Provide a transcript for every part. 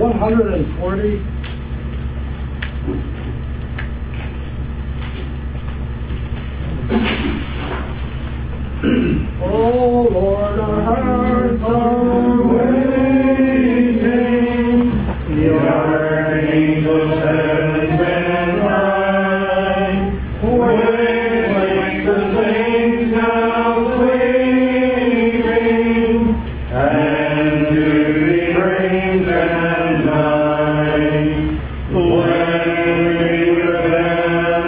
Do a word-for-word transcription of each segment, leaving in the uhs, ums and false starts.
one hundred forty. Oh Lord, our hearts are waiting. The archangels heaven and high, wait the saints now sleeping, and to be praised and high. When we with them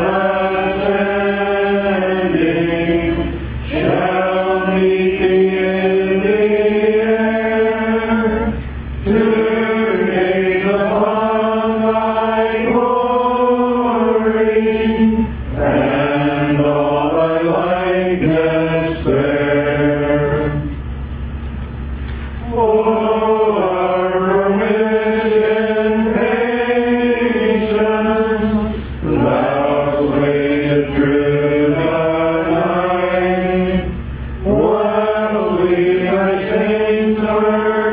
ascending, shall meet thee in the air, to gaze upon thy glory, and all thy likeness there. Oh, our permission patience, thou waited through the night, while we thy saints are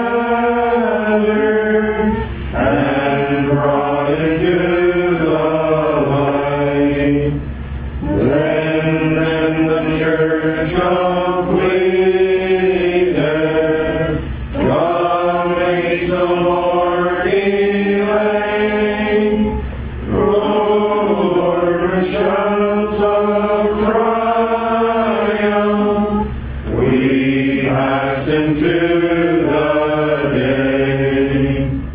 gathered, and brought into the light. Then, then the church completed, God makes no more delay. Lord, with shouts of triumph, we pass into the day.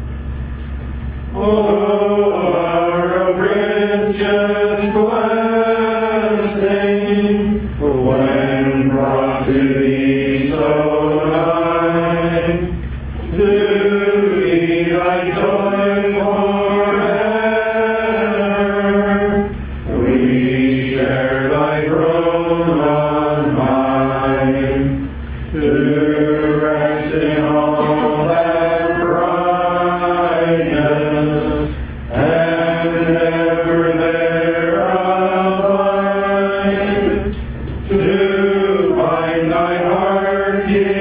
Oh, our richest blessing, when brought to thee so nigh, to be thy joy forever, we share thy throne on high, to rest in all that brightness, and ever there abide, to find thy heart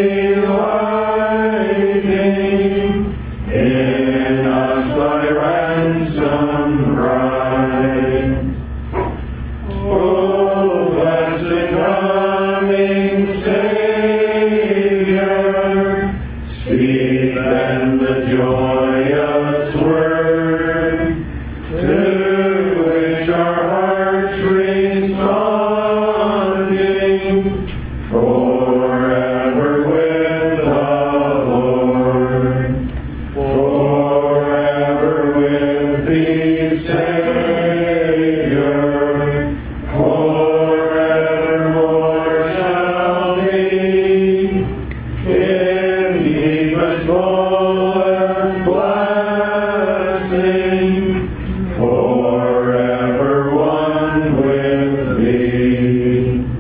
delighting in us, thy ransomed bride. Oh, blessed coming Savior, speak then the joyous word, to which our hearts responding, forever with the Lord, forever with thee, Savior, forevermore shall be, in deepest fullest blessing, forever one with thee.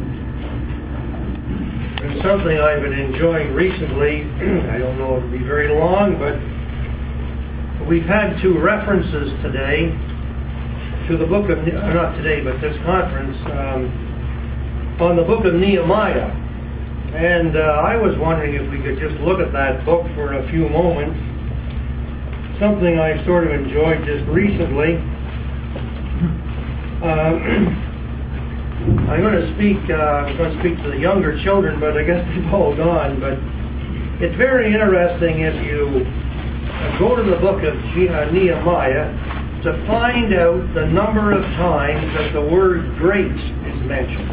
It's something I've been enjoying recently. I don't know if it'll be very long, but we've had two references today to the book of, uh, not today, but this conference, um, on the book of Nehemiah. And uh, I was wondering if we could just look at that book for a few moments. Something I sort of enjoyed just recently. Uh, I'm going to speak. Uh, I'm going to speak to the younger children, but I guess they've all gone. But it's very interesting if you uh, go to the book of Ge- uh, Nehemiah to find out the number of times that the word "great" is mentioned.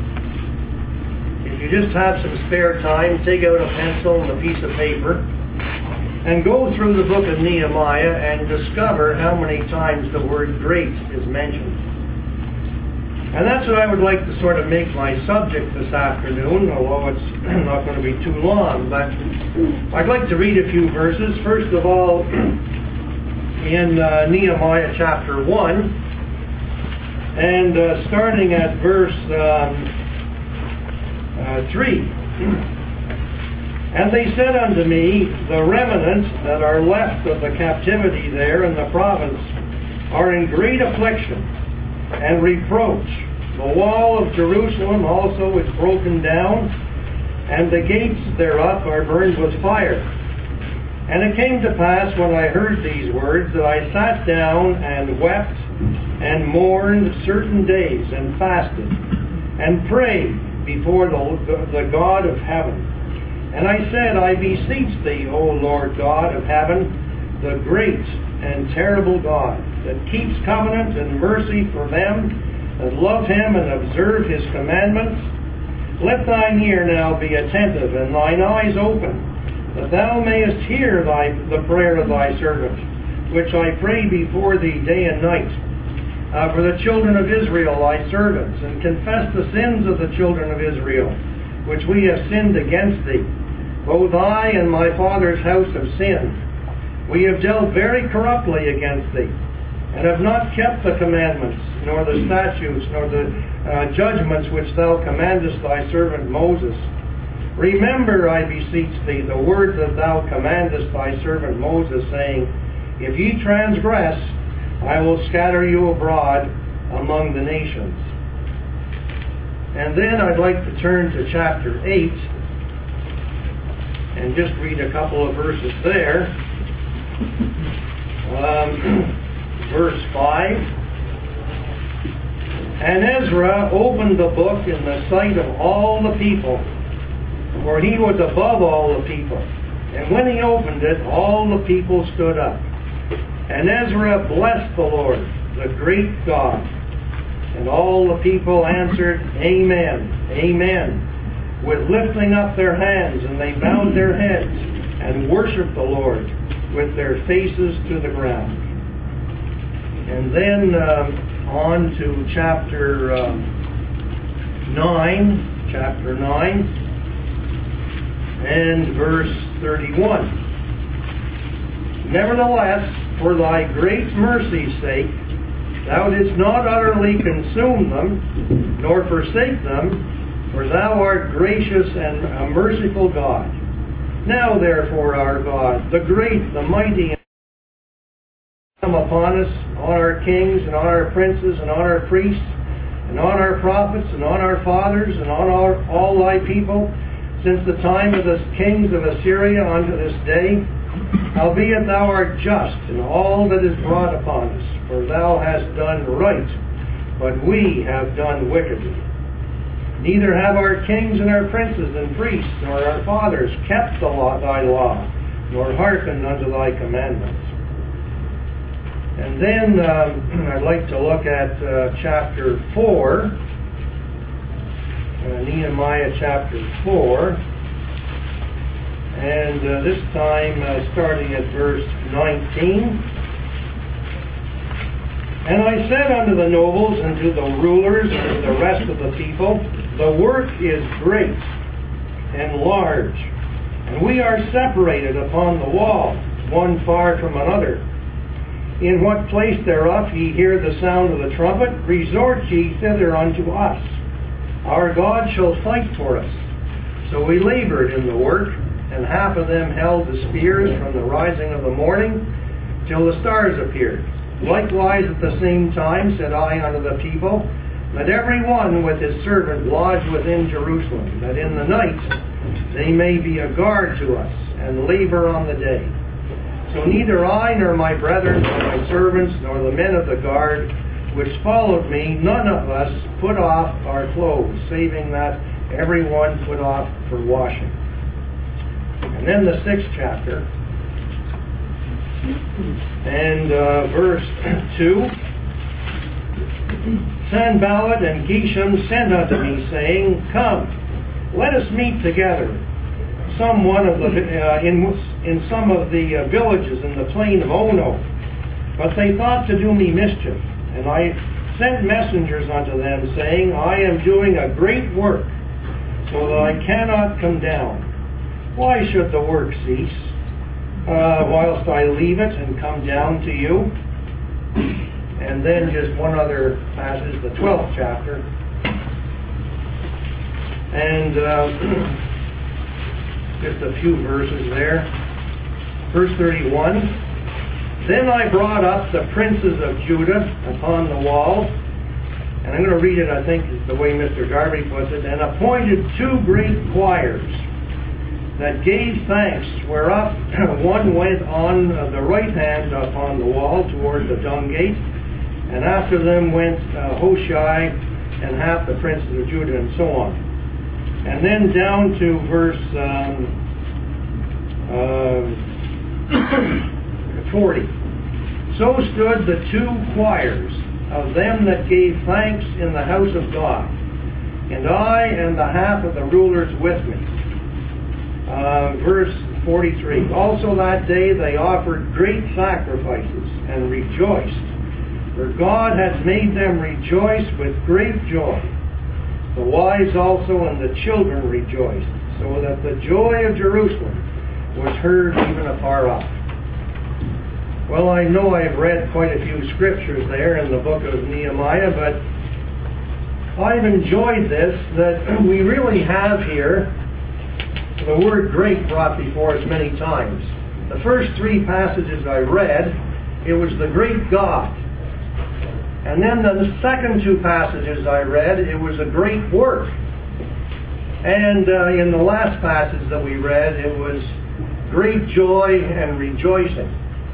If you just have some spare time, take out a pencil and a piece of paper, and go through the book of Nehemiah and discover how many times the word "great" is mentioned. And that's what I would like to sort of make my subject this afternoon, although it's not going to be too long. But I'd like to read a few verses. First of all, in uh, Nehemiah chapter one, and uh, starting at verse um, uh, three. And they said unto me, the remnant that are left of the captivity there in the province are in great affliction and reproach. The wall of Jerusalem also is broken down, and the gates thereof are burned with fire. And it came to pass, when I heard these words, that I sat down and wept and mourned certain days and fasted and prayed before the, the God of heaven. And I said, I beseech thee, O Lord God of heaven, the great and terrible God, that keeps covenant and mercy for them that love him and observe his commandments, let thine ear now be attentive and thine eyes open, that thou mayest hear thy, the prayer of thy servant, which I pray before thee day and night, uh, for the children of Israel thy servants, and confess the sins of the children of Israel, which we have sinned against thee. Both I and my father's house have sinned. We have dealt very corruptly against thee, and have not kept the commandments, nor the statutes, nor the uh, judgments which thou commandest thy servant Moses. Remember, I beseech thee, the word that thou commandest thy servant Moses, saying, If ye transgress, I will scatter you abroad among the nations. And then I'd like to turn to chapter eight and just read a couple of verses there. Um, verse five. And Ezra opened the book in the sight of all the people, for he was above all the people. And when he opened it, all the people stood up. And Ezra blessed the Lord, the great God. And all the people answered, Amen, Amen, with lifting up their hands, and they bowed their heads and worshipped the Lord with their faces to the ground. And then um, on to chapter um, nine, chapter nine. And verse thirty-one. Nevertheless, for thy great mercy's sake, thou didst not utterly consume them, nor forsake them, for thou art gracious and a merciful God. Now therefore, our God, the great, the mighty, come upon us, on our kings, and on our princes, and on our priests, and on our prophets, and on our fathers, and on our, all thy people, since the time of the kings of Assyria unto this day, howbeit thou art just in all that is brought upon us, for thou hast done right, but we have done wickedly. Neither have our kings and our princes and priests, nor our fathers kept the law, thy law, nor hearkened unto thy commandments. And then um, I'd like to look at uh, chapter four. Uh, Nehemiah chapter four, and uh, this time uh, starting at verse nineteen. And I said unto the nobles and to the rulers and to the rest of the people, the work is great and large, and we are separated upon the wall, one far from another. In what place thereof ye hear the sound of the trumpet, resort ye thither unto us. Our God shall fight for us. So we labored in the work, and half of them held the spears from the rising of the morning till the stars appeared. Likewise at the same time said I unto the people, Let every one with his servant lodge within Jerusalem, that in the night they may be a guard to us, and labor on the day. So neither I nor my brethren nor my servants nor the men of the guard which followed me, none of us put off our clothes, saving that every one put off for washing. And then the sixth chapter, and uh, verse two. Sanballat and Geshem sent unto me, saying, Come, let us meet together, some one of the uh, in in some of the uh, villages in the plain of Ono. But they thought to do me mischief. And I sent messengers unto them, saying, I am doing a great work, so that I cannot come down. Why should the work cease, uh, whilst I leave it and come down to you? And then just one other passage, the twelfth chapter. And uh, just a few verses there. Verse thirty-one. Then I brought up the princes of Judah upon the wall, and I'm going to read it, I think, the way Mister Darby puts it, and appointed two great choirs, that gave thanks, whereof one went on the right hand upon the wall toward the dung gate, and after them went uh, Hoshai and half the princes of Judah, and so on. And then down to verse um, uh, forty. So stood the two choirs of them that gave thanks in the house of God, and I and the half of the rulers with me. Uh, verse forty-three. Also that day they offered great sacrifices and rejoiced, for God had made them rejoice with great joy. The wives also and the children rejoiced, so that the joy of Jerusalem was heard even afar off. Well, I know I've read quite a few scriptures there in the book of Nehemiah, but I've enjoyed this, that we really have here the word great brought before us many times. The first three passages I read, it was the great God. And then the second two passages I read, it was a great work. And uh, in the last passage that we read, it was great joy and rejoicing.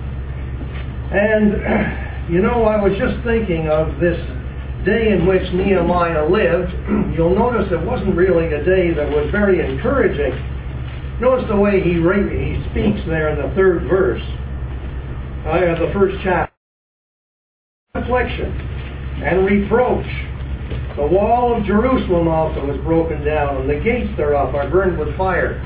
And, you know, I was just thinking of this day in which Nehemiah lived. You'll notice it wasn't really a day that was very encouraging. Notice the way he, he speaks there in the third verse, uh, the first chapter. Affliction and reproach. The wall of Jerusalem also is broken down, and the gates thereof are burned with fire.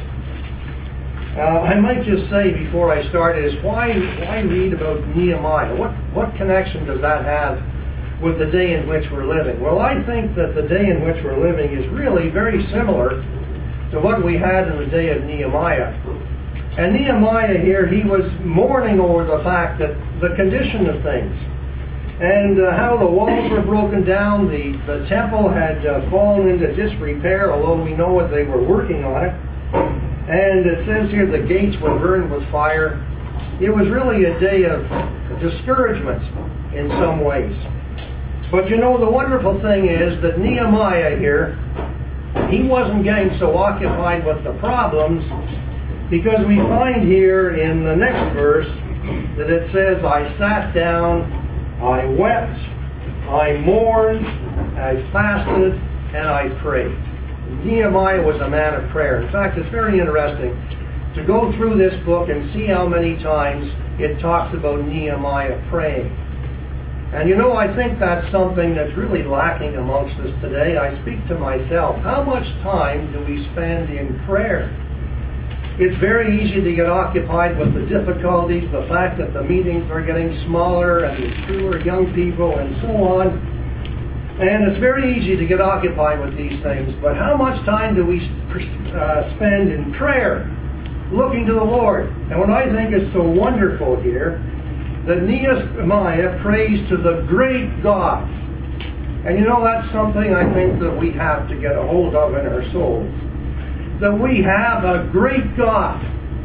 Uh, I might just say before I start is, why, why read about Nehemiah? What, what connection does that have with the day in which we're living? Well, I think that the day in which we're living is really very similar to what we had in the day of Nehemiah. And Nehemiah here, he was mourning over the fact that the condition of things, and uh, how the walls were broken down, the, the temple had uh, fallen into disrepair, although we know that they were working on it. And it says here the gates were burned with fire. It was really a day of discouragement in some ways. But you know, the wonderful thing is that Nehemiah here, he wasn't getting so occupied with the problems, because we find here in the next verse that it says, I sat down, I wept, I mourned, I fasted, and I prayed. Nehemiah was a man of prayer. In fact, it's very interesting to go through this book and see how many times it talks about Nehemiah praying. And you know, I think that's something that's really lacking amongst us today. I speak to myself. How much time do we spend in prayer? It's very easy to get occupied with the difficulties, the fact that the meetings are getting smaller and there's fewer young people and so on. And it's very easy to get occupied with these things. But how much time do we uh, spend in prayer, looking to the Lord? And what I think is so wonderful here, that Nehemiah prays to the great God. And you know, that's something I think that we have to get a hold of in our souls. That we have a great God.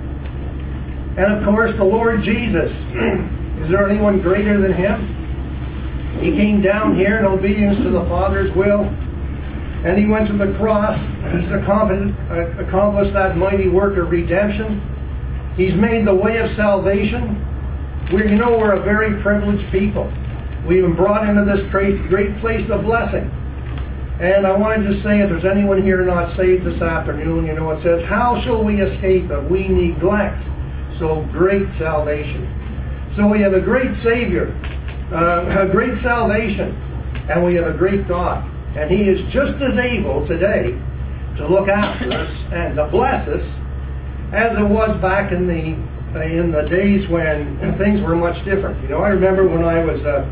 And of course, the Lord Jesus. Is there anyone greater than Him? He came down here in obedience to the Father's will. And He went to the cross. He's accomplished, accomplished that mighty work of redemption. He's made the way of salvation. We, you know, we're a very privileged people. We've been brought into this great, great place of blessing. And I wanted to say, if there's anyone here not saved this afternoon, you know, it says, how shall we escape if we neglect so great salvation? So we have a great Savior, uh, a great salvation, and we have a great God. And He is just as able today to look after us and to bless us as it was back in the in the days when things were much different. You know, I remember when I was a,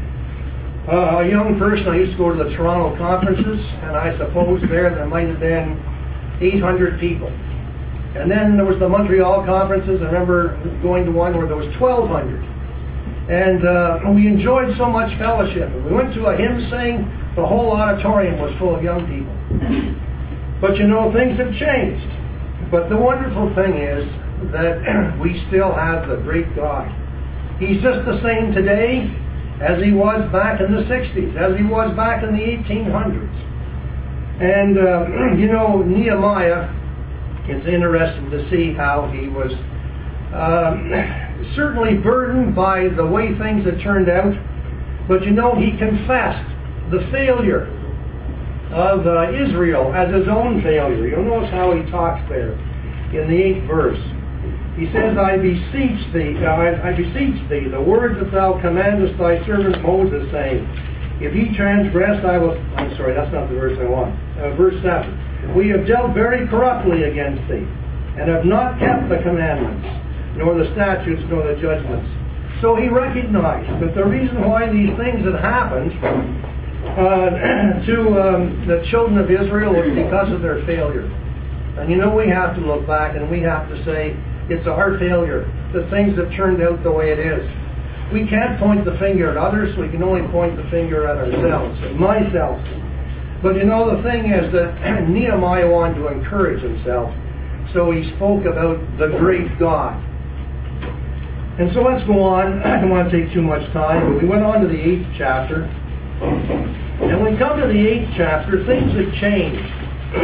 a young person, I used to go to the Toronto conferences, and I suppose there there might have been eight hundred people. And then there was the Montreal conferences. I remember going to one where there was twelve hundred. And uh, we enjoyed so much fellowship. We went to a hymn sing, the whole auditorium was full of young people. But you know, things have changed. But the wonderful thing is that we still have the great God. He's just the same today as He was back in the sixties, as He was back in the eighteen hundreds. And, uh, you know, Nehemiah, it's interesting to see how he was um, certainly burdened by the way things had turned out. But you know, he confessed the failure of uh, Israel as his own failure. You'll notice how he talks there in the eighth verse. He says, I beseech thee, uh, I, I beseech thee, the word that thou commandest thy servant Moses, saying, if ye transgress, I will... I'm sorry, that's not the verse I want. Uh, verse seven. We have dealt very corruptly against thee, and have not kept the commandments, nor the statutes, nor the judgments. So he recognized that the reason why these things had happened uh, to um, the children of Israel was because of their failure. And you know, we have to look back and we have to say, it's our failure that things have turned out the way it is. We can't point the finger at others, we can only point the finger at ourselves, at myself. But you know, the thing is that Nehemiah wanted to encourage himself, so he spoke about the great God. And so let's go on. I don't want to take too much time, but we went on to the eighth chapter. And when we come to the eighth chapter, things have changed.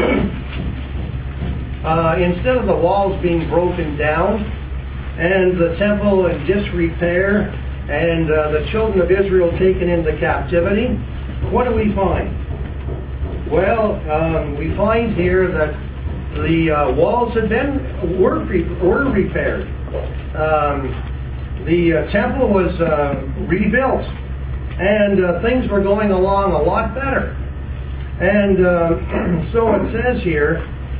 Uh, instead of the walls being broken down and the temple in disrepair and uh, the children of Israel taken into captivity, what do we find? Well, um, we find here that the uh, walls had been were, were repaired. Um, the uh, temple was uh, rebuilt, and uh, things were going along a lot better. And uh, so it says here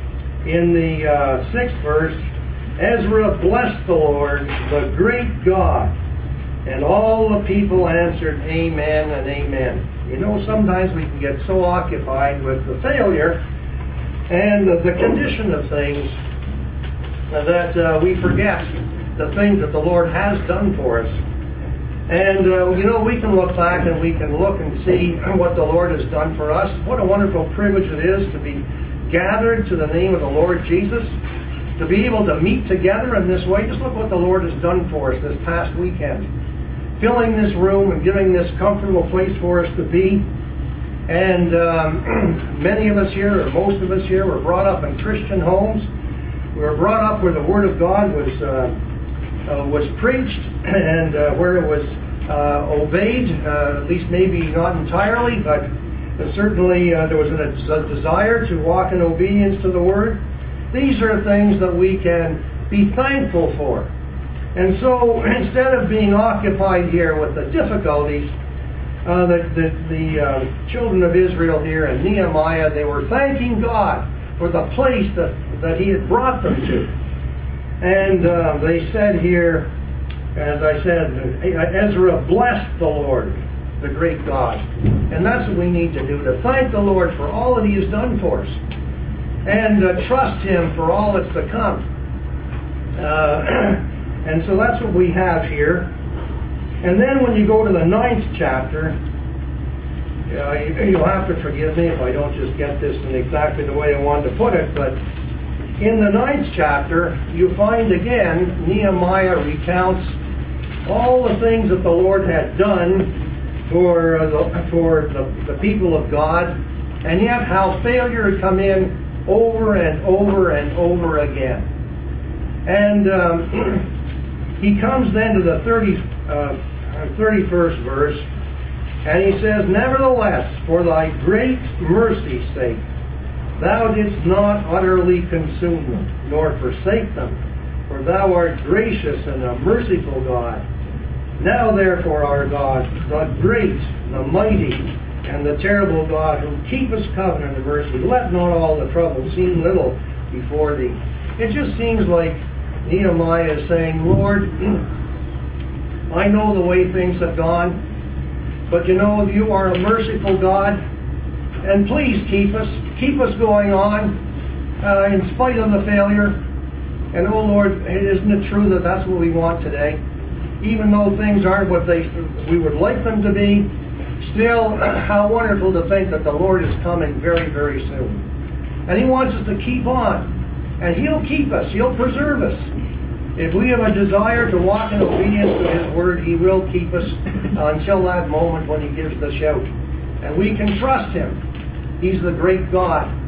in the uh, sixth verse, Ezra blessed the Lord, the great God, and all the people answered, Amen and Amen. You know, sometimes we can get so occupied with the failure and the, the condition of things that uh, we forget the things that the Lord has done for us. And, uh, you know, we can look back and we can look and see what the Lord has done for us. What a wonderful privilege it is to be gathered to the name of the Lord Jesus, to be able to meet together in this way. Just look what the Lord has done for us this past weekend. Filling this room and giving this comfortable place for us to be. And um, many of us here, or most of us here, were brought up in Christian homes. We were brought up where the Word of God was uh, uh, was preached and uh, where it was uh, obeyed, uh, at least maybe not entirely, but certainly uh, there was a, a desire to walk in obedience to the Word. These are things that we can be thankful for. And so, instead of being occupied here with the difficulties, uh, the, the, the uh, children of Israel here and Nehemiah, they were thanking God for the place that, that He had brought them to. And uh, they said here, as I said, Ezra blessed the Lord, the great God. And that's what we need to do, to thank the Lord for all that He has done for us. And uh, trust Him for all that's to come. Uh, And so that's what we have here. And then when you go to the ninth chapter, uh, you, you'll have to forgive me if I don't just get this in exactly the way I wanted to put it, but in the ninth chapter, you find again, Nehemiah recounts all the things that the Lord had done for, uh, the, for the, the people of God, and yet how failure had come in over and over and over again. And um, he comes then to the thirty, uh, thirty-first verse, and he says, Nevertheless, for thy great mercy's sake, thou didst not utterly consume them, nor forsake them, for thou art gracious and a merciful God. Now therefore, our God, the great, the mighty, and the terrible God, who keepeth covenant and mercy, let not all the trouble seem little before thee. It just seems like Nehemiah is saying, Lord, I know the way things have gone, but you know, you are a merciful God, and please keep us, keep us going on, uh, in spite of the failure. And oh Lord, isn't it true that that's what we want today? Even though things aren't what they we would like them to be, still, how wonderful to think that the Lord is coming very, very soon. And He wants us to keep on. And He'll keep us. He'll preserve us. If we have a desire to walk in obedience to His Word, He will keep us until that moment when He gives the shout. And we can trust Him. He's the great God.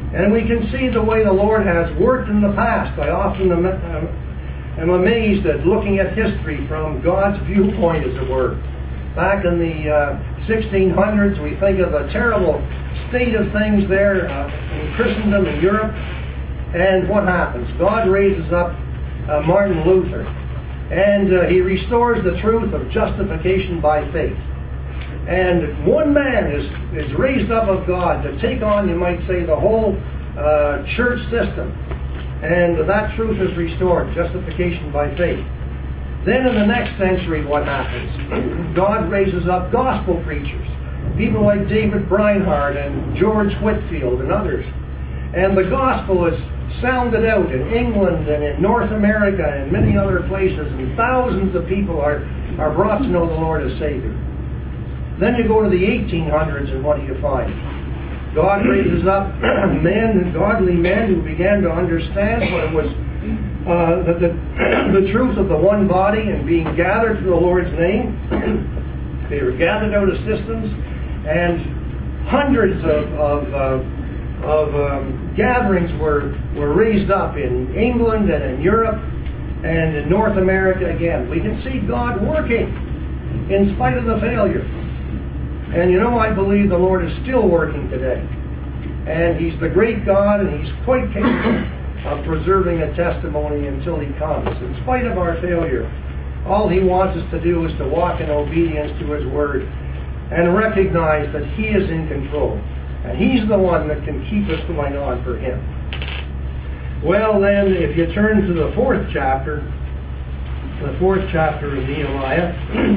And we can see the way the Lord has worked in the past. I often am, am amazed at looking at history from God's viewpoint, as it were. Back in the uh, sixteen hundreds, we think of a terrible state of things there uh, in Christendom in Europe. And what happens? God raises up uh, Martin Luther, and uh, he restores the truth of justification by faith. And one man is, is raised up of God to take on, you might say, the whole uh, church system. And that truth is restored, justification by faith. Then in the next century, what happens? God raises up gospel preachers, people like David Breinhardt and George Whitfield and others. And the gospel is sounded out in England and in North America and many other places, and thousands of people are, are brought to know the Lord as Savior. Then you go to the eighteen hundreds, and what do you find? God raises up men, godly men, who began to understand what it was, uh, the, the, the truth of the one body and being gathered to the Lord's name. They were gathered out of systems, and hundreds of, of, uh, of um, gatherings were, were raised up in England and in Europe and in North America again. We can see God working in spite of the failure. And you know, I believe the Lord is still working today. And He's the great God, and He's quite capable of preserving a testimony until He comes. In spite of our failure, all He wants us to do is to walk in obedience to His Word and recognize that He is in control. And He's the one that can keep us going on for Him. Well then, if you turn to the fourth chapter, the fourth chapter of Nehemiah,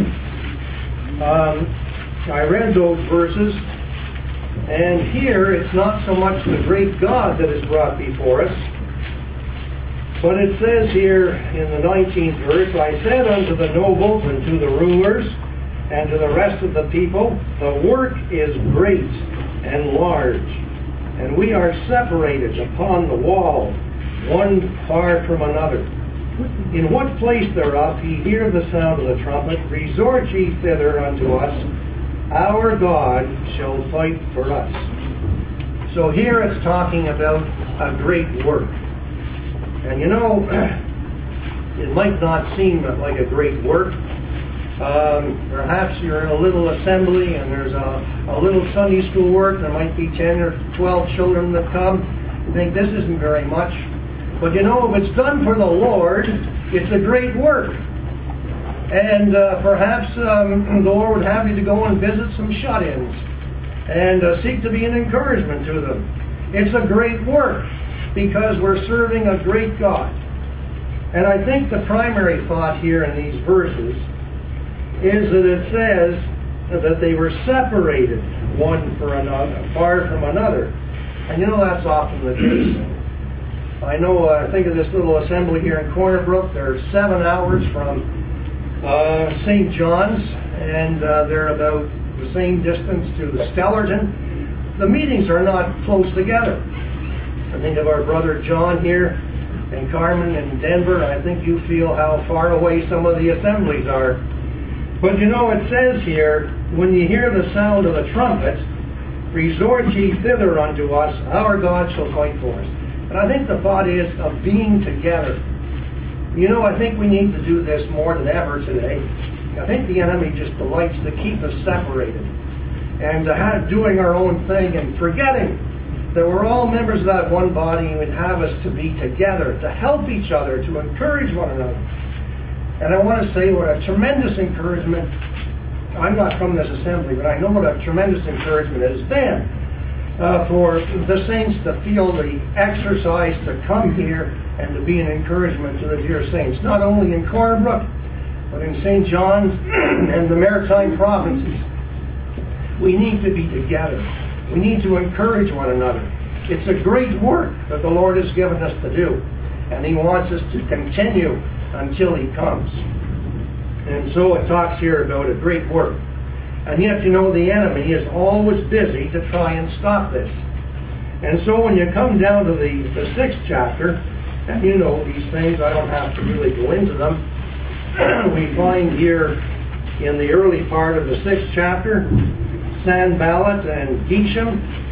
um, I read those verses, and here it's not so much the great God that is brought before us, but it says here in the nineteenth verse, I said unto the nobles and to the rulers and to the rest of the people, the work is great and large, and we are separated upon the wall, one far from another. In what place thereof ye hear the sound of the trumpet, resort ye thither unto us, our God shall fight for us. So here it's talking about a great work. And you know, it might not seem like a great work. Um, perhaps you're in a little assembly and there's a, a little Sunday school work. There might be ten or twelve children that come. You think this isn't very much. But you know, if it's done for the Lord, it's a great work. And uh, perhaps um, the Lord would have you to go and visit some shut-ins and uh, seek to be an encouragement to them. It's a great work because we're serving a great God. And I think the primary thought here in these verses is that it says that they were separated one for another, far from another. And you know, that's often the case. I know, uh, think of this little assembly here in Corner Brook. They're seven hours from Uh, Saint John's, and uh, they're about the same distance to Stellarton. The meetings are not close together. I think of our brother John here and Carmen in Denver. I think you feel how far away some of the assemblies are. But you know, it says here, when you hear the sound of the trumpet, resort ye thither unto us, our God shall fight for us. And I think the thought is of being together. You know, I think we need to do this more than ever today. I think the enemy just delights to keep us separated and to have doing our own thing and forgetting that we're all members of that one body and would have us to be together, to help each other, to encourage one another. And I want to say what a tremendous encouragement, I'm not from this assembly, but I know what a tremendous encouragement it has been uh, for the saints to feel the exercise to come here and to be an encouragement to the dear saints, not only in Corner Brook, but in Saint John's and the Maritime provinces. We need to be together. We need to encourage one another. It's a great work that the Lord has given us to do, and He wants us to continue until He comes. And so it talks here about a great work. And yet, you know, the enemy is always busy to try and stop this. And so when you come down to the, the sixth chapter, and you know these things, I don't have to really go into them. We find here in the early part of the sixth chapter, Sanballat and Geshem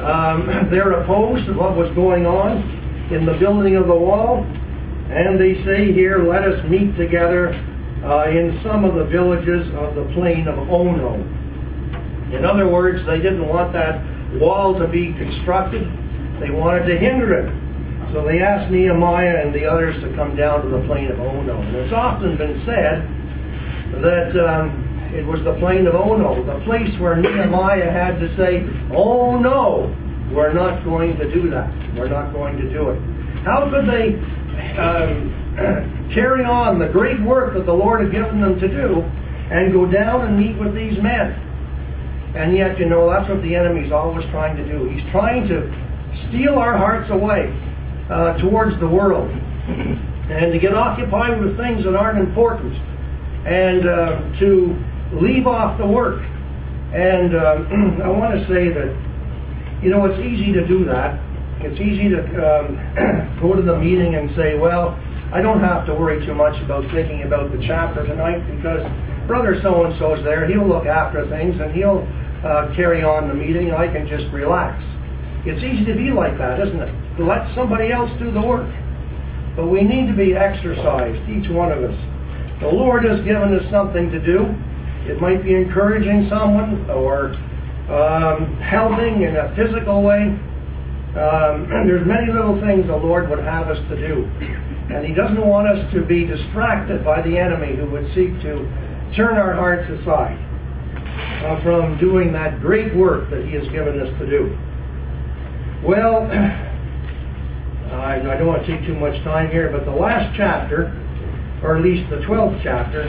Um, they're opposed to what was going on in the building of the wall, and they say here, let us meet together uh, in some of the villages of the plain of Ono. In other words, they didn't want that wall to be constructed. They wanted to hinder it. So they asked Nehemiah and the others to come down to the plain of Ono. And it's often been said that um, it was the plain of Ono, the place where Nehemiah had to say, oh no, we're not going to do that. We're not going to do it. How could they um, carry on the great work that the Lord had given them to do and go down and meet with these men? And yet, you know, that's what the enemy's always trying to do. He's trying to steal our hearts away uh, towards the world and to get occupied with things that aren't important and uh, to leave off the work. And uh, I want to say that, you know, it's easy to do that. It's easy to um, go to the meeting and say, well, I don't have to worry too much about thinking about the chapter tonight because Brother so-and-so's there. He'll look after things and he'll uh, carry on the meeting. I can just relax. It's easy to be like that, isn't it? To let somebody else do the work. But we need to be exercised, each one of us. The Lord has given us something to do. It might be encouraging someone or um, helping in a physical way. Um, there's many little things the Lord would have us to do. And He doesn't want us to be distracted by the enemy who would seek to turn our hearts aside uh, from doing that great work that He has given us to do. Well, I, I don't want to take too much time here, but the last chapter, or at least the twelfth chapter,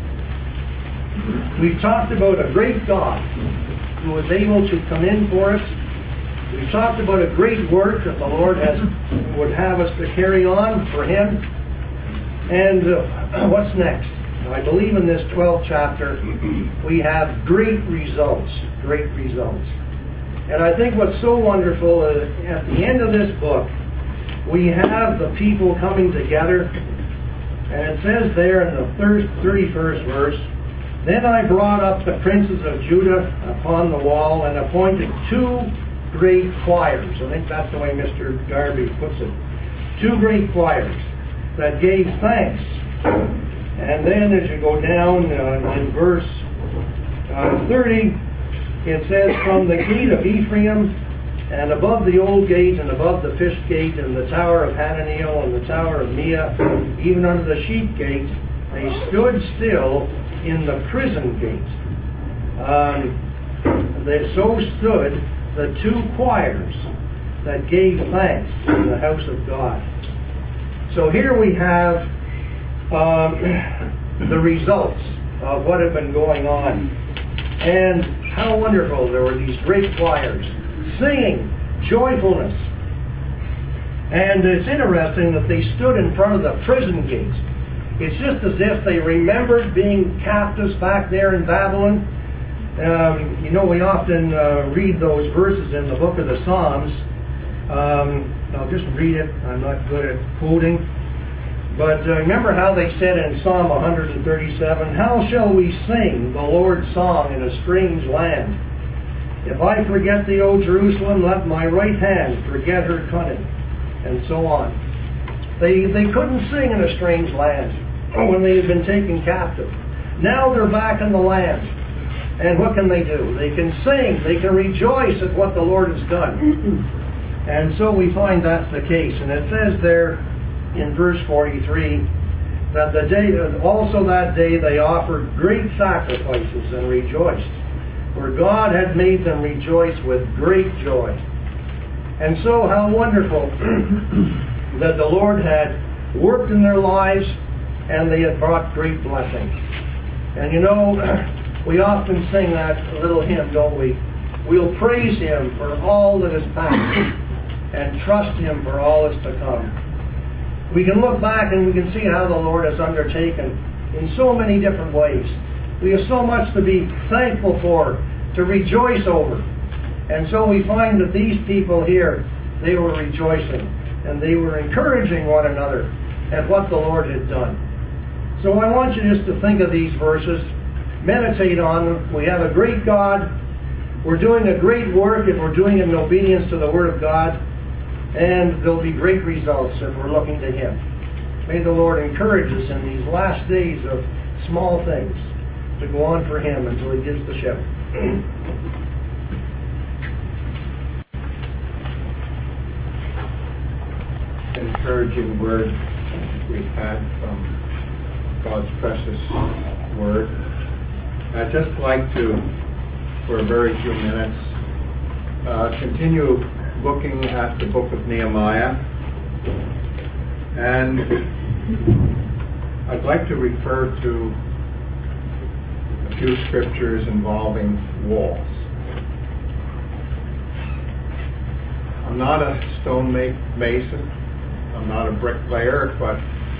we've talked about a great God who was able to come in for us. We've talked about a great work that the Lord has would have us to carry on for Him. And uh, what's next? I believe in this twelfth chapter we have great results, great results. And I think what's so wonderful is at the end of this book, we have the people coming together. And it says there in the thirty-first verse, then I brought up the princes of Judah upon the wall and appointed two great choirs. I think that's the way Mister Garvey puts it. Two great choirs that gave thanks. And then as you go down uh, in verse uh, thirty, it says, from the gate of Ephraim and above the old gate and above the fish gate and the tower of Hananiel and the tower of Mia, even under the sheep gate, they stood still in the prison gate. Um, they so stood the two choirs that gave thanks in the house of God. So here we have um, the results of what had been going on. And how wonderful there were these great choirs singing joyfulness. And it's interesting that they stood in front of the prison gate. It's just as if they remembered being captives back there in Babylon. Um, you know, we often uh, read those verses in the book of the Psalms. Um, I'll just read it. I'm not good at quoting. But uh, remember how they said in Psalm one thirty-seven, how shall we sing the Lord's song in a strange land? If I forget thee, O Jerusalem, let my right hand forget her cunning. And so on. They, they couldn't sing in a strange land when they had been taken captive. Now they're back in the land. And what can they do? They can sing. They can rejoice at what the Lord has done. And so we find that's the case. And it says there in verse forty-three that the day, also that day they offered great sacrifices and rejoiced, for God had made them rejoice with great joy. And so how wonderful that the Lord had worked in their lives and they had brought great blessings. And you know, we often sing that little hymn, don't we? We'll praise Him for all that is past and trust Him for all that's to come. We can look back and we can see how the Lord has undertaken in so many different ways. We have so much to be thankful for, to rejoice over. And so we find that these people here, they were rejoicing and they were encouraging one another at what the Lord had done. So I want you just to think of these verses, meditate on them. We have a great God We're doing a great work if we're doing it in obedience to the Word of God, and there'll be great results if we're looking to Him. May the Lord encourage us in these last days of small things to go on for Him until He gives the shout. Encouraging word we've had from God's precious Word. I'd just like to, for a very few minutes, uh, continue looking at the book of Nehemiah. And I'd like to refer to a few scriptures involving walls. I'm not a stone mason. I'm not a bricklayer, but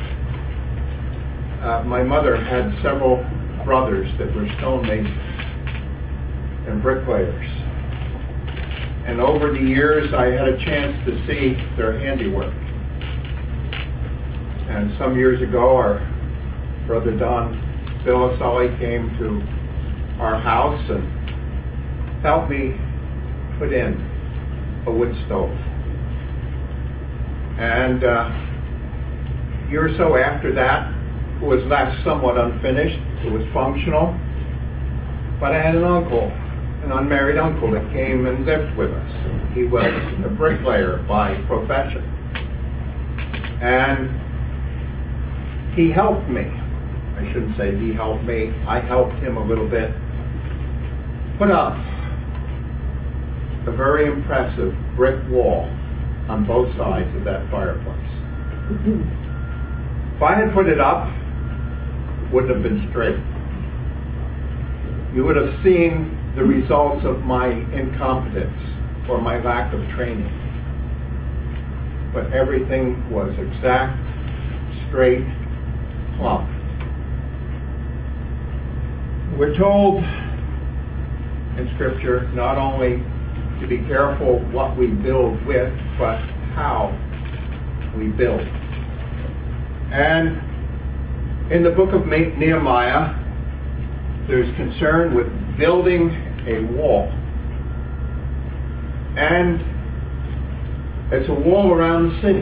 uh, my mother had several brothers that were stonemasons and bricklayers. And over the years, I had a chance to see their handiwork. And some years ago, our brother Don Bilicelli came to our house and helped me put in a wood stove. And uh, a year or so after that, it was left somewhat unfinished. It was functional. But I had an uncle, an unmarried uncle, that came and lived with us. He was a bricklayer by profession. And he helped me. I shouldn't say he helped me. I helped him a little bit. Put up a very impressive brick wall on both sides of that fireplace. If I had put it up, it wouldn't have been straight. You would have seen the results of my incompetence or my lack of training. But everything was exact, straight, plumb. We're told in Scripture not only to be careful what we build with, but how we build. And in the book of Nehemiah, there's concern with building a wall. And it's a wall around the city.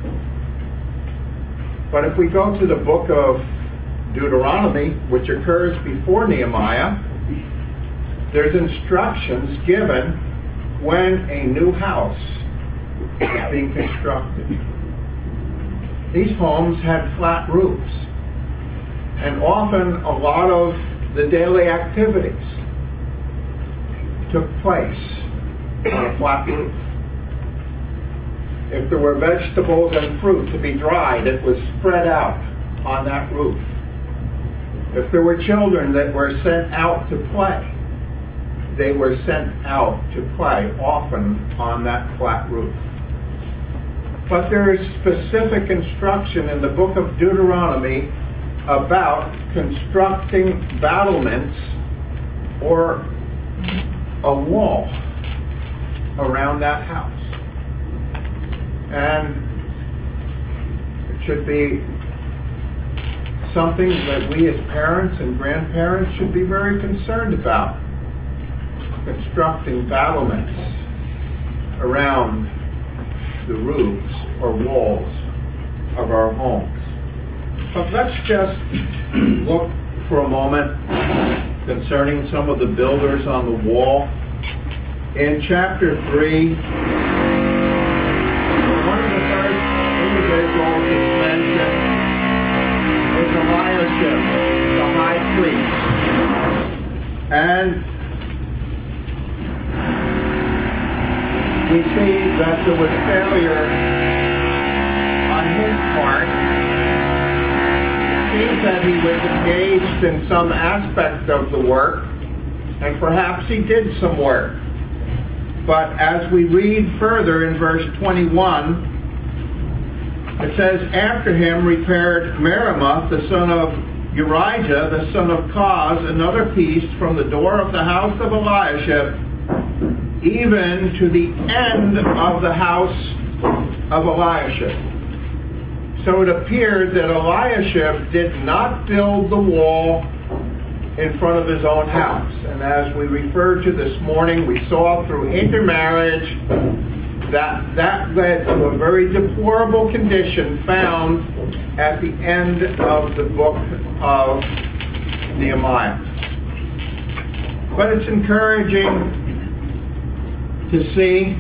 But if we go to the book of Deuteronomy, which occurs before Nehemiah, there's instructions given when a new house is being constructed. These homes had flat roofs, and often a lot of the daily activities took place on a flat roof. If there were vegetables and fruit to be dried, it was spread out on that roof. If there were children that were sent out to play, they were sent out to play, often on that flat roof. But there is specific instruction in the book of Deuteronomy about constructing battlements or a wall around that house. And it should be something that we as parents and grandparents should be very concerned about. Constructing battlements around the roofs or walls of our homes. But let's just look for a moment concerning some of the builders on the wall. In chapter three, one of the first individuals that's mentioned is Eliashib, the high priest. And we see that there was failure on his part. It seems that he was engaged in some aspect of the work, and perhaps he did some work. But as we read further in verse twenty-one, it says, after him repaired Meremoth, the son of Urijah, the son of Koz, another piece from the door of the house of Eliashib, even to the end of the house of Eliashib. So it appeared that Eliashib did not build the wall in front of his own house. And as we referred to this morning, we saw through intermarriage that that led to a very deplorable condition found at the end of the book of Nehemiah. But it's encouraging to see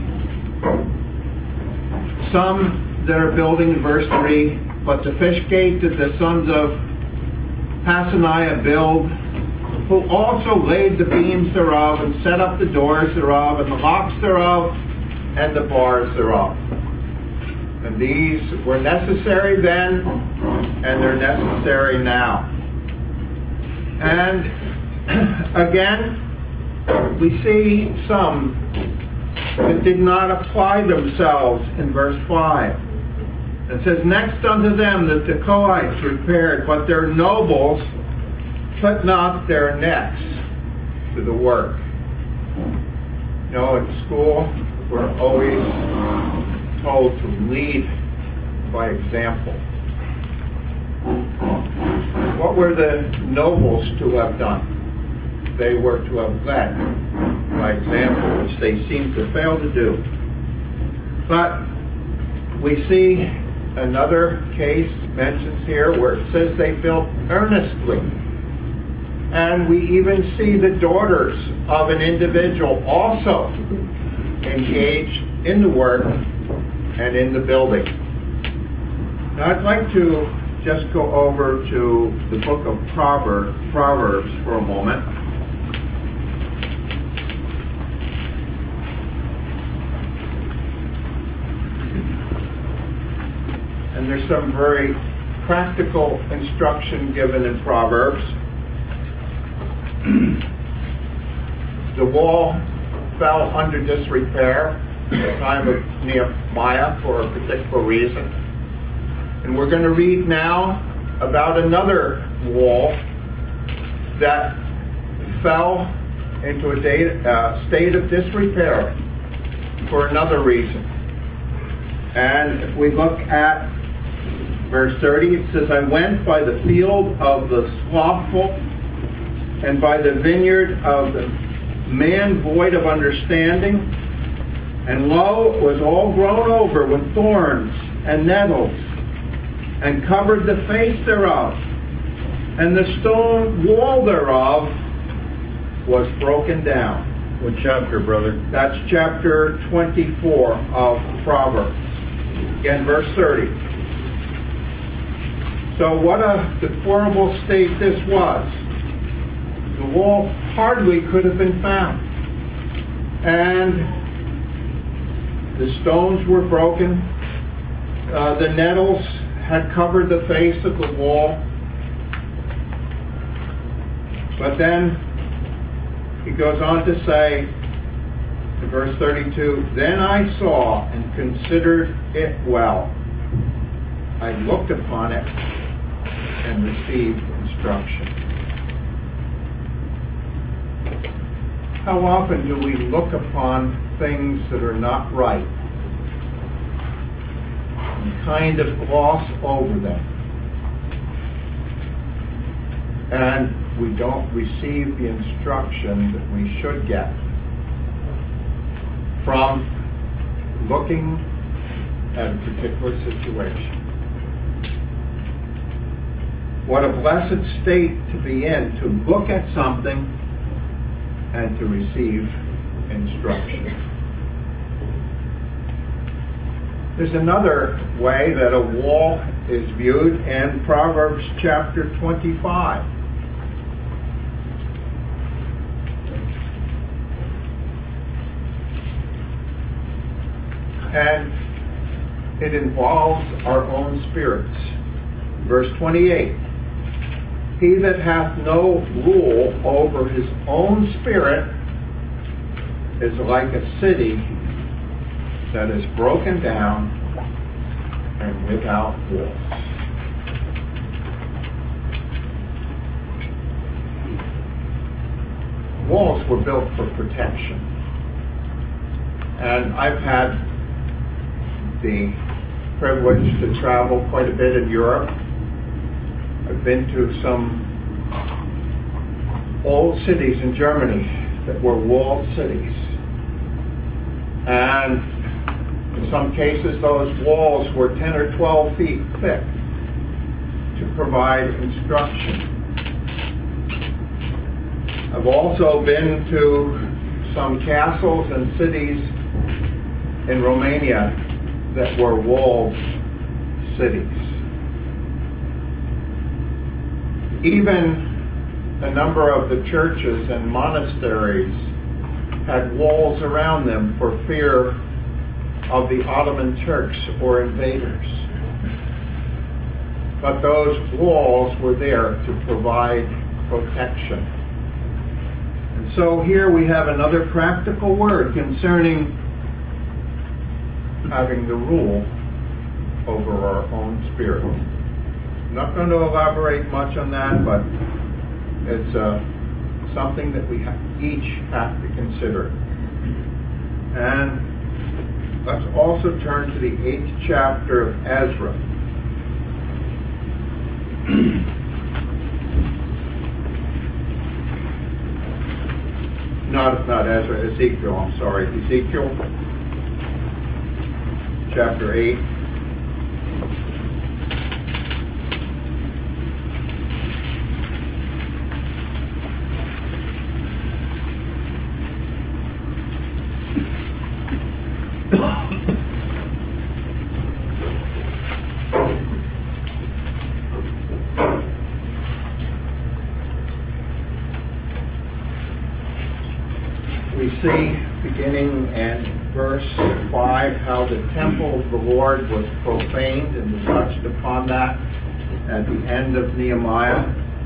some that are building in verse three, but the fish gate did the sons of Hasaniah build, who also laid the beams thereof, and set up the doors thereof, and the locks thereof, and the bars thereof. And these were necessary then, and they're necessary now. And again, we see some that did not apply themselves in verse five. It says, next unto them the Tekoites repaired, but their nobles put not their necks to the work. You know, at school, we're always told to lead by example. What were the nobles to have done? They were to have led by example, which they seem to fail to do. But we see another case mentions here where it says they built earnestly. And we even see the daughters of an individual also engaged in the work and in the building. Now I'd like to just go over to the book of Proverbs, Proverbs for a moment. And there's some very practical instruction given in Proverbs. The wall fell under disrepair at the time of Nehemiah for a particular reason. And we're going to read now about another wall that fell into a day, uh, state of disrepair for another reason. And if we look at verse thirty, it says, I went by the field of the slothful, and by the vineyard of the man void of understanding, and lo, it was all grown over with thorns and nettles, and covered the face thereof, and the stone wall thereof was broken down. What chapter, brother? That's chapter twenty-four of Proverbs. Again, verse thirty. So what a deplorable state this was. The wall hardly could have been found. And the stones were broken. Uh, the nettles had covered the face of the wall. But then he goes on to say, in verse thirty-two, then I saw and considered it well. I looked upon it and received instruction. How often do we look upon things that are not right and kind of gloss over them, and we don't receive the instruction that we should get from looking at a particular situation? What a blessed state to be in, to look at something and to receive instruction. There's another way that a wall is viewed in Proverbs chapter twenty-five. And it involves our own spirits. Verse twenty-eight. He that hath no rule over his own spirit is like a city that is broken down and without walls. Walls were built for protection. And I've had the privilege to travel quite a bit in Europe. I've been to some old cities in Germany that were walled cities. And in some cases, those walls were ten or twelve feet thick to provide instruction. I've also been to some castles and cities in Romania that were walled cities. Even a number of the churches and monasteries had walls around them for fear of the Ottoman Turks or invaders. But those walls were there to provide protection. And so here we have another practical word concerning having the rule over our own spirit. I'm not going to elaborate much on that, but it's uh, something that we ha- each have to consider. And let's also turn to the eighth chapter of Ezra. not, not Ezra, Ezekiel, I'm sorry. Ezekiel, chapter eight. We see, beginning in verse five, how the temple of the Lord was profaned, and we touched upon that at the end of Nehemiah.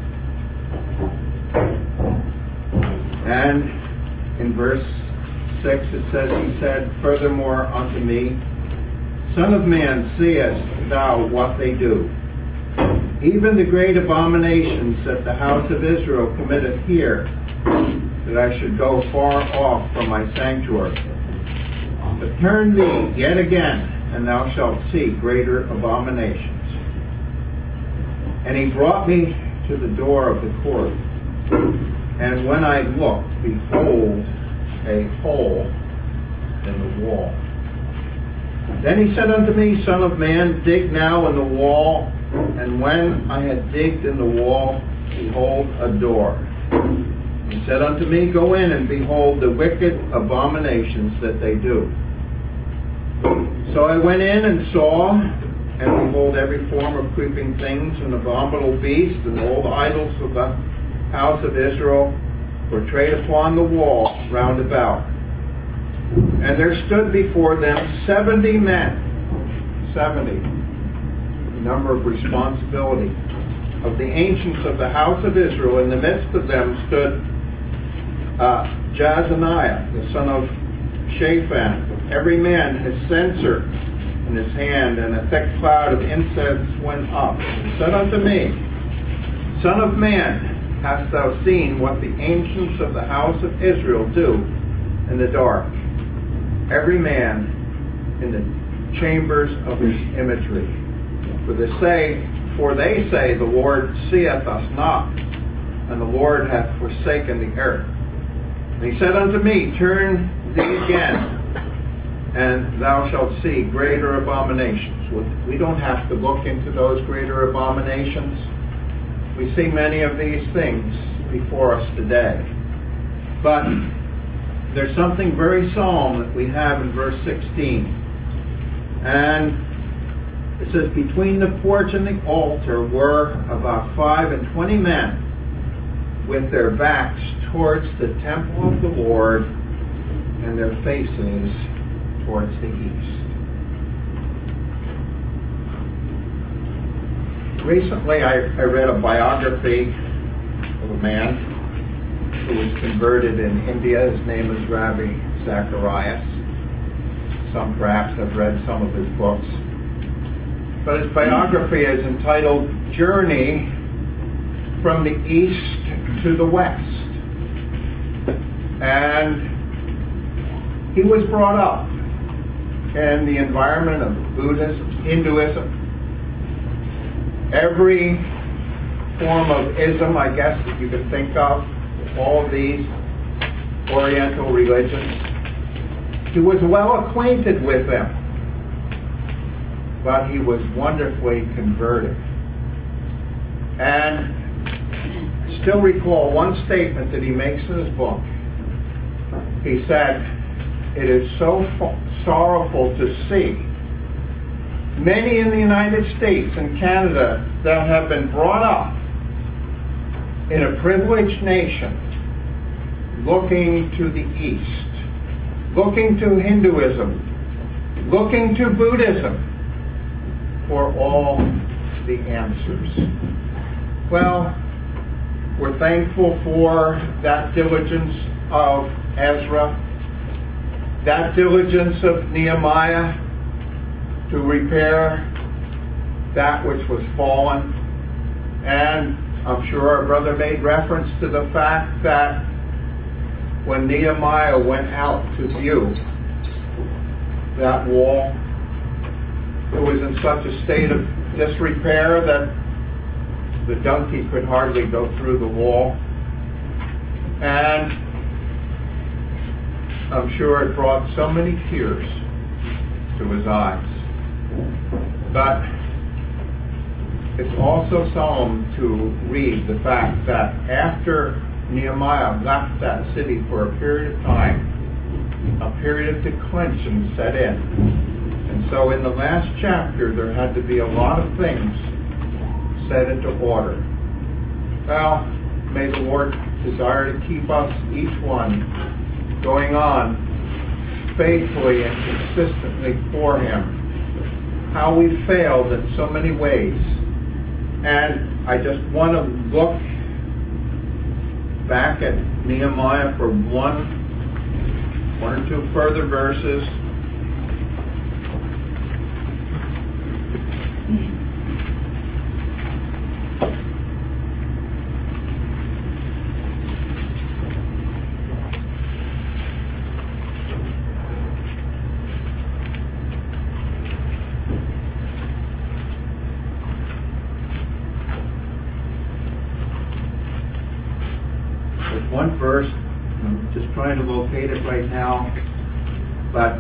And in verse six it says, he said, furthermore unto me, Son of man, seest thou what they do? Even the great abominations that the house of Israel committeth here, that I should go far off from my sanctuary. But turn thee yet again, and thou shalt see greater abominations. And he brought me to the door of the court, and when I looked, behold, a hole in the wall. Then he said unto me, Son of man, dig now in the wall. And when I had digged in the wall, behold, a door. He said unto me, Go in and behold the wicked abominations that they do. So I went in and saw, and behold, every form of creeping things, and abominable beasts, and all the idols of the house of Israel, portrayed upon the wall round about. And there stood before them seventy men, seventy, the number of responsibility, of the ancients of the house of Israel. In the midst of them stood uh, Jazaniah, the son of Shaphan, with every man his censer in his hand, and a thick cloud of incense went up. And said unto me, Son of man, hast thou seen what the ancients of the house of Israel do in the dark? Every man in the chambers of his imagery. For they say, for they say, the Lord seeth us not, and the Lord hath forsaken the earth. And he said unto me, Turn thee again, and thou shalt see greater abominations. We don't have to look into those greater abominations. We see many of these things before us today. But there's something very solemn that we have in verse sixteen. And it says, Between the porch and the altar were about five and twenty men, with their backs towards the temple of the Lord, and their faces towards the east. Recently I, I read a biography of a man who was converted in India. His name is Ravi Zacharias. Some perhaps have read some of his books. But his biography is entitled Journey from the East to the West. And he was brought up in the environment of Buddhism, Hinduism, every form of ism, I guess, that you can think of. all of these Oriental religions. He was well acquainted with them, but he was wonderfully converted. And still recall one statement that he makes in his book. He said, "It is so sorrowful to see many in the United States and Canada that have been brought up in a privileged nation looking to the East, looking to Hinduism, looking to Buddhism for all the answers." Well, we're thankful for that diligence of Ezra, that diligence of Nehemiah to repair that which was fallen. And I'm sure our brother made reference to the fact that when Nehemiah went out to view that wall, it was in such a state of disrepair that the donkey could hardly go through the wall. And I'm sure it brought so many tears to his eyes. But it's also solemn to read the fact that after Nehemiah left that city for a period of time, a period of declension set in. And so in the last chapter, there had to be a lot of things set into order. Well, may the Lord desire to keep us, each one, going on faithfully and consistently for Him. How we failed in so many ways. And I just want to look back at Nehemiah for one, one or two further verses. One verse, I'm just trying to locate it right now, but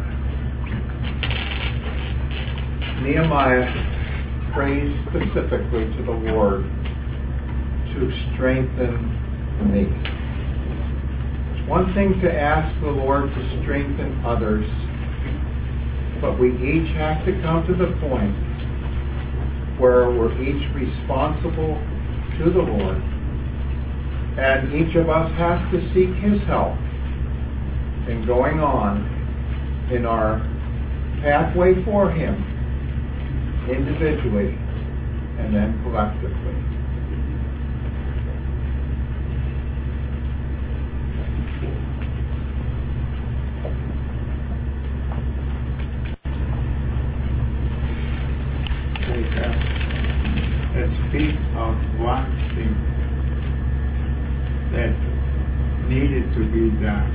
Nehemiah prays specifically to the Lord to strengthen me. It's one thing to ask the Lord to strengthen others, but we each have to come to the point where we're each responsible to the Lord. And each of us has to seek His help in going on in our pathway for Him, individually and then collectively. Let's speak of one thing that needed to be done.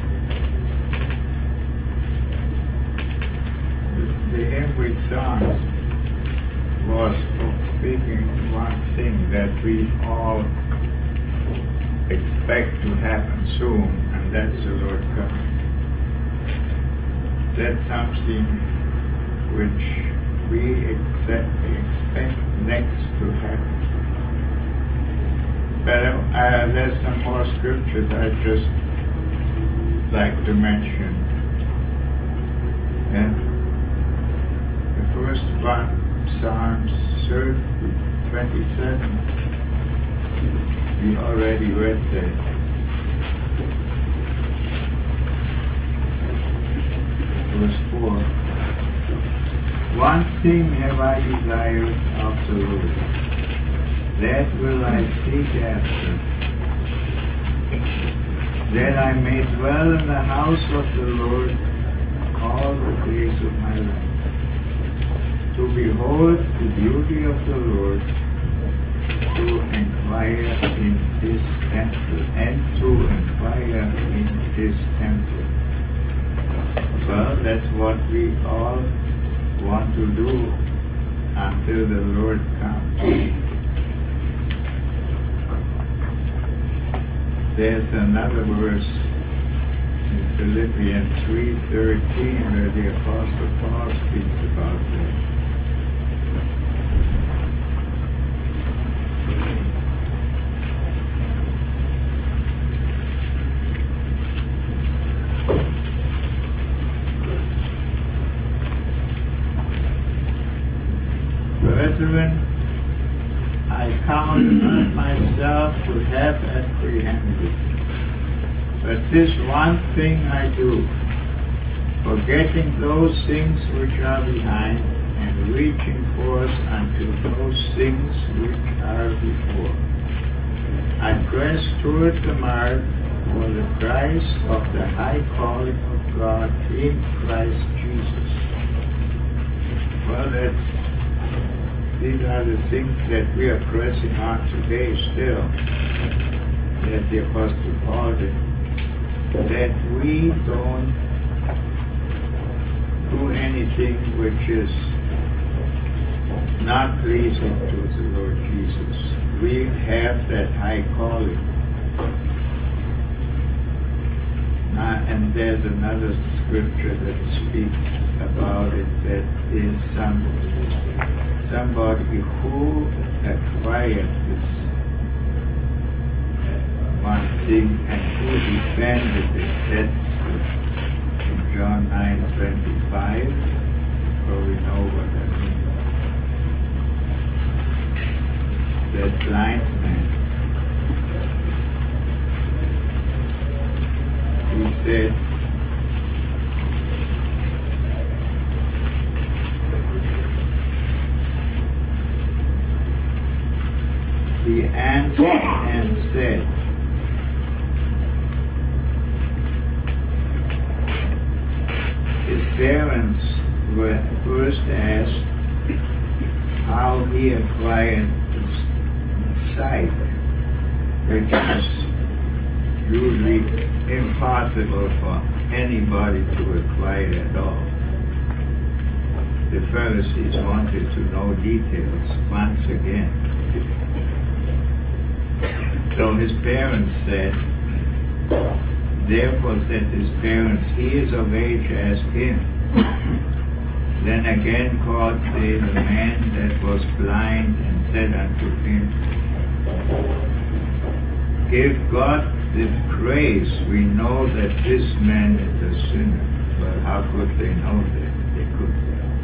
The hymn with songs was speaking one thing that we all expect to happen soon, and that's the Lord coming. That's something which we expect, expect next to happen. But uh, there's some more scriptures I'd just like to mention. And the first one, Psalms twenty-seven, we already read that. Verse four. One thing have I desired of the Lord, that will I seek after, that I may dwell in the house of the Lord all the days of my life, to behold the beauty of the Lord, to inquire in His temple, and to inquire in His temple. Well, that's what we all want to do until the Lord comes. there's another verse in Philippians three thirteen where the Apostle Paul speaks about that. Brethren, I count not myself to have apprehended, but this one thing I do, forgetting those things which are behind, and reaching forth unto those things which are before. I press toward the mark for the prize of the high calling of God in Christ Jesus. Well, that's These are the things that we are pressing on today still, that the Apostle Paul did, that we don't do anything which is not pleasing to the Lord Jesus. We have that high calling. Now, and there's another scripture that speaks about it, that is some somebody who acquired this one thing and who defended it. That's in John nine twenty-five, where we know what that means. That blind man. He said, he answered and said, his parents were first asked how he acquired sight, which is usually impossible for anybody to acquire at all. The Pharisees wanted to know details once again. So his parents said, therefore said his parents, he is of age, ask him. Then again called they the man that was blind, and said unto him, give God the praise, we know that this man is a sinner. But how could they know that? They couldn't.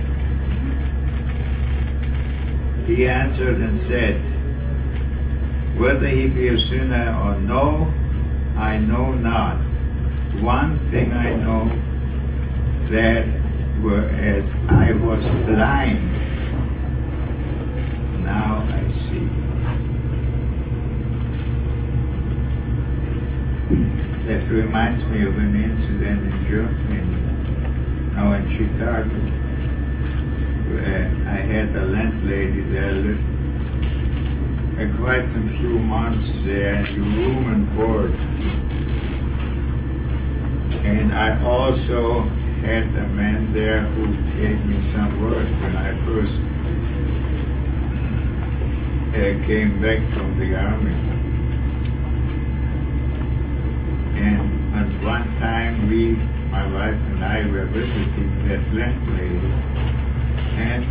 He answered and said, whether he be a sinner or no, I know not. One thing I know, that whereas I was blind, now I see. That reminds me of an incident in Germany, now in Chicago, where I had a landlady there lived uh, quite some few months there, and room and board. And I also had a man there who gave me some work when I first uh, came back from the army. And at one time we, my wife and I, were visiting that landlady, and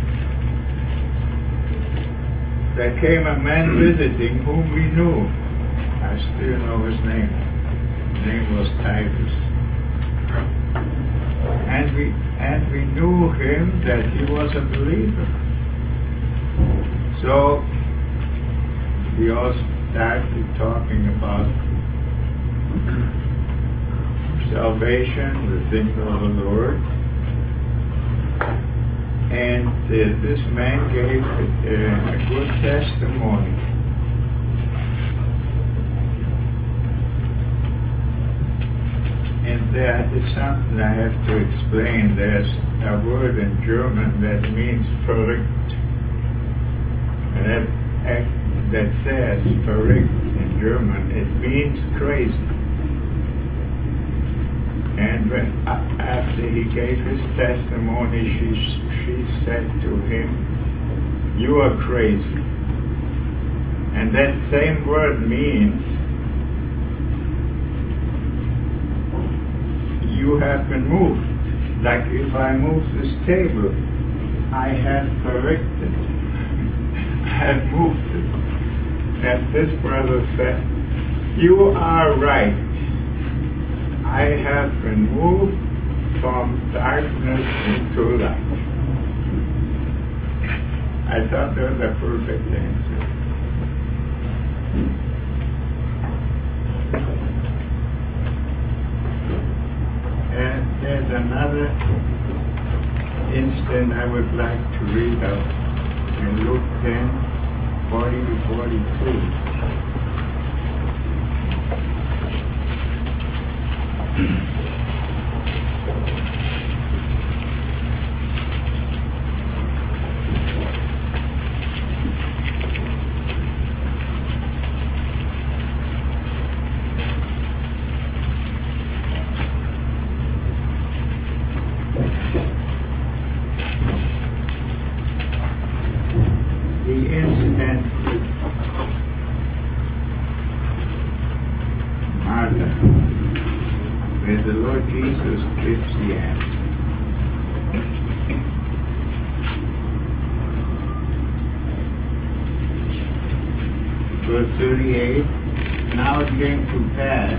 there came a man visiting whom we knew. I still know his name. His name was Titus. And we and we knew him that he was a believer. So we all started talking about salvation, the things of the Lord. And uh, this man gave uh, a good testimony. And there is something I have to explain. There's a word in German that means verrückt. And that, that says verrückt in German. It means crazy. And when, after he gave his testimony, she, she said to him, you are crazy. And that same word means have been moved. Like if I move this table, I have corrected. I have moved it. And this brother said, you are right. I have been moved from darkness into light. I thought that was a perfect answer. And there's another instant I would like to read out in Luke ten, forty to forty-two. Verse thirty-eight, now it came to pass,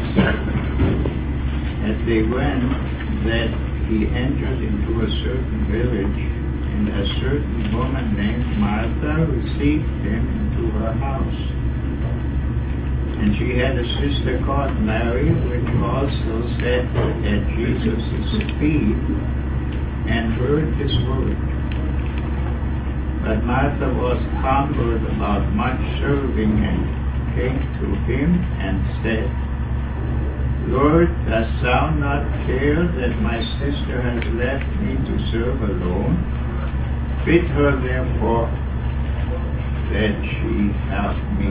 as they went, that he entered into a certain village, and a certain woman named Martha received him into her house. And she had a sister called Mary, which also sat at Jesus' feet, and heard his word. But Martha was cumbered about much serving, and came to him and said, Lord, dost thou not care that my sister has left me to serve alone? Bid her therefore that she help me.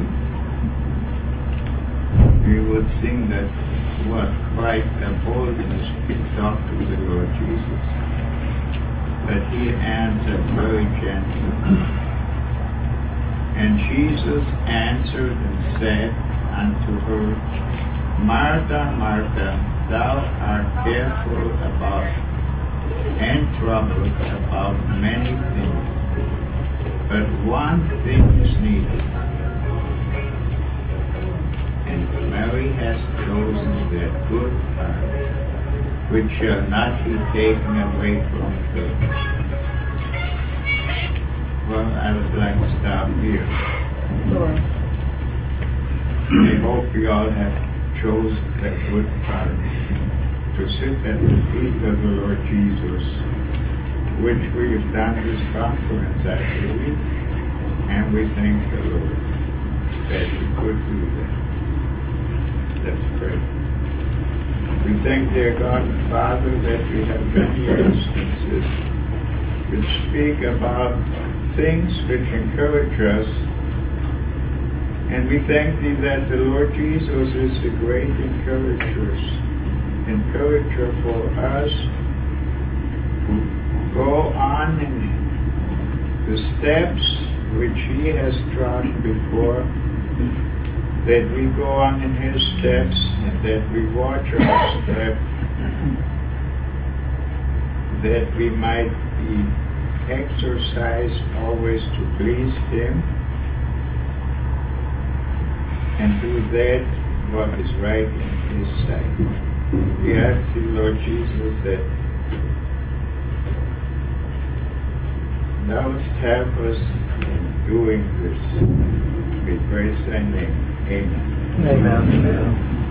We would think that what quite a boldness to talk to the Lord Jesus. But he answered very gently. And Jesus answered and said unto her, Martha, Martha, thou art careful about and troubled about many things, but one thing is needed. And Mary has chosen that good part, which shall not be taken away from her. Well, I would like to stop here. Sure. I hope you all have chosen that good part to sit at the feet of the Lord Jesus, which we have done this conference actually, and we thank the Lord that we could do that. Let's pray. We thank, dear God and Father, that we have many instances which speak about things which encourage us. And we thank Thee that the Lord Jesus is a great encourager, encourager for us who go on in the steps which He has trodden before, that we go on in His steps, and that we watch our steps, that we might be exercised always to please Him, and do that what is right in His sight. We ask Thee, Lord Jesus, that Thou wouldst help us in doing this. We praise Thy name. Amen. Amen. Amen.